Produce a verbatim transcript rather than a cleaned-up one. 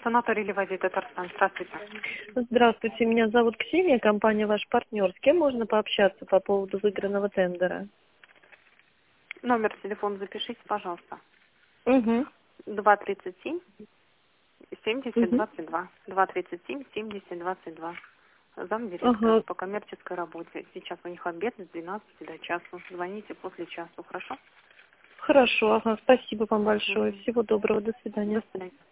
санаторий Ливадий, Татарстан. Здравствуйте. Здравствуйте, меня зовут Ксения, компания «Ваш партнер». С кем можно пообщаться по поводу выигранного тендера? Номер телефона запишите, пожалуйста. Угу. два тридцать семь семьдесят Угу. двадцать два. два тридцать семь семьдесят двадцать два. Замдиректора Ага. по коммерческой работе. Сейчас у них обед с двенадцати до часу. Звоните после часу, хорошо? Хорошо, ага, спасибо вам большое. Мгм. Всего доброго, до До свидания. свидания.